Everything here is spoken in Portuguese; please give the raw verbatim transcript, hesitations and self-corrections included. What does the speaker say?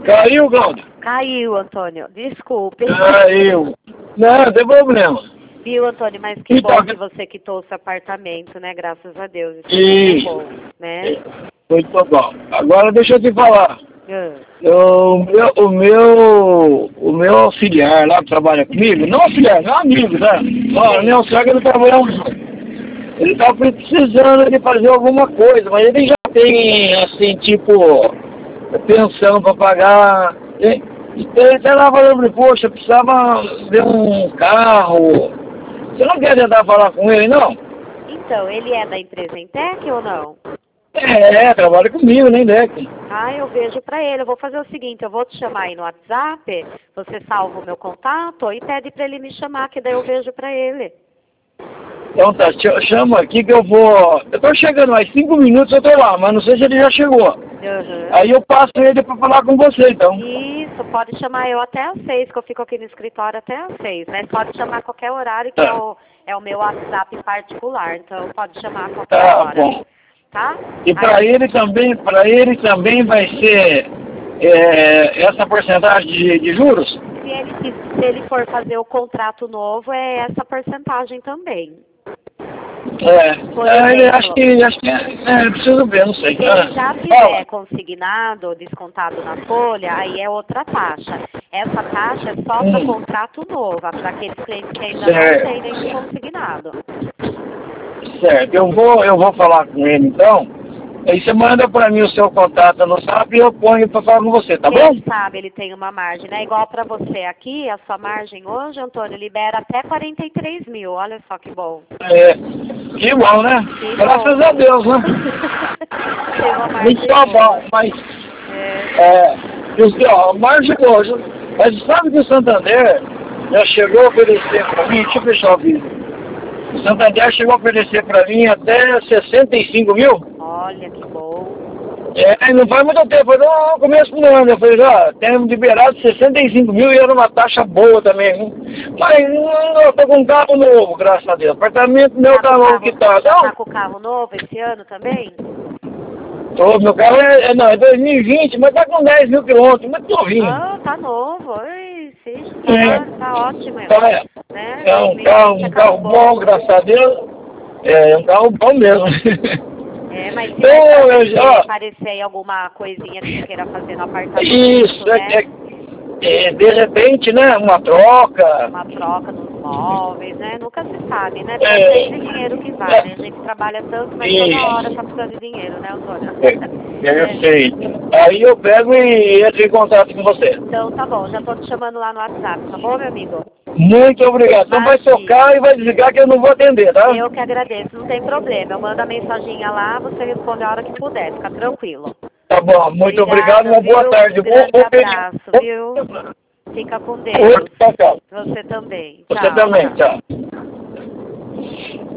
Caiu, Cláudio? Caiu, Antônio. Desculpe. Caiu. Não, não tem problema. Viu, Antônio? Mas que Então, bom que você quitou o seu apartamento, né? Graças a Deus. Isso é Isso. muito bom, né? Muito bom. Agora deixa eu te falar. Ah. Eu, o, meu, o meu o meu auxiliar lá que trabalha comigo, não auxiliar, não amigo, né? Ó, meu auxiliar que ele trabalha junto. Ele tá precisando de fazer alguma coisa, mas ele já tem, assim, tipo, pensão para pagar. E- Então ele até lá falando, poxa, eu precisava ver um carro. Você não quer tentar falar com ele, não? Então, ele é da empresa Intec ou não? É, trabalha comigo, nem Deck. Ah, eu vejo pra ele. Eu vou fazer o seguinte, eu vou te chamar aí no WhatsApp, você salva o meu contato e pede pra ele me chamar, que daí eu vejo pra ele. Então tá, ch- chama aqui que eu vou. Eu tô chegando, mais cinco minutos eu tô lá, mas não sei se ele já chegou. Uhum. Aí eu passo ele pra falar com você, então. Isso, pode chamar eu até às seis, que eu fico aqui no escritório até às seis, mas pode chamar a qualquer horário, que é o, é o meu WhatsApp particular, então pode chamar a qualquer Tá hora, bom. tá? E pra Aí, ele também, para ele também vai ser é, essa porcentagem de, de juros? se ele, se ele for fazer o contrato novo, é essa porcentagem também. É, Por é ele, exemplo, acho que acho que é, é, preciso ver, não sei. se ele já Ah, tiver fala. consignado, descontado na folha, aí é outra taxa. Essa taxa é só para o Hum. contrato novo, para aqueles clientes que ainda Certo. não têm nenhum consignado. Certo, eu vou, eu vou falar com ele então. Aí você manda pra mim o seu contato no zap e eu ponho pra falar com você, tá bom? Quem sabe ele tem uma margem, né? Igual para você aqui, a sua margem hoje, Antônio, libera até quarenta e três mil. Olha só que bom. É, que bom, né? Que Graças bom. a Deus, né? Tem uma margem Muito bom, boa. mas É. é, e os- ó, margem hoje. Mas sabe que o Santander já chegou a oferecer pra mim, deixa eu fechar o vídeo. O Santander chegou a oferecer pra mim até sessenta e cinco mil. Olha que bom. É, não faz muito tempo, foi no começo do ano. Eu falei, ó, temos liberado sessenta e cinco mil e era uma taxa boa também. Hein? Mas não, eu tô com um carro novo, graças a Deus. O apartamento meu tá com o novo carro- que tá. já Não, tá com o carro novo esse ano também? ô, meu carro é, é, não, é dois mil e vinte, mas tá com dez mil quilômetros, muito novinho. Ah, tá novo. Ai, sim, É. tá, tá ótimo. Então é, Né? é um dois mil e carro, vinte é um carro bom, graças a Deus. É, é um carro bom mesmo. É, mas se Então, vai eu aparecer, já. aparecer aí alguma coisinha que você queira fazer no apartamento, Isso, né? é, é, é, de repente, né, uma troca. Uma troca nos móveis, né? Nunca se sabe, né? Porque É, é sempre dinheiro que vale. A gente trabalha tanto, mas toda hora isso. tá precisando de dinheiro, né, Antônio? É, perfeito. Aí eu pego e entro em contato com você. Então tá bom, já tô te chamando lá no WhatsApp, tá bom, meu amigo? Muito obrigado. Então vai Imagina. tocar e vai desligar que eu não vou atender, tá? Eu que agradeço, não tem problema. Eu mando a mensaginha lá, você responde a hora que puder, fica tranquilo. Tá bom, muito Obrigada, obrigado, uma boa viu? tarde. Um Bom, grande bom abraço, período. viu? Fica com Deus. Oi, tchau, tchau. Você também. Você Tchau, também, tchau. tchau.